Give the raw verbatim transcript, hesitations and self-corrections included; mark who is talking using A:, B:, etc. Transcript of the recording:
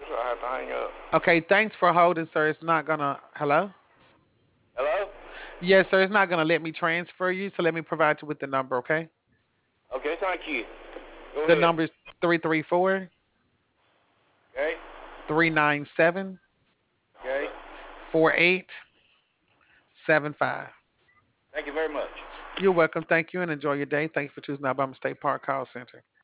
A: answer. I have to hang up.
B: Okay, thanks for holding, sir. It's not gonna. Hello?
A: Hello?
B: Yes, sir. It's not gonna let me transfer you, so let me provide you with the number. Okay,
A: Okay, thank you. Go
B: the
A: ahead.
B: number is three three four
A: Okay?
B: three nine seven
A: Okay?
B: four eight seven five.
A: Thank you very much.
B: You're welcome. Thank you, and enjoy your day. Thank you for choosing Alabama State Park Call Center.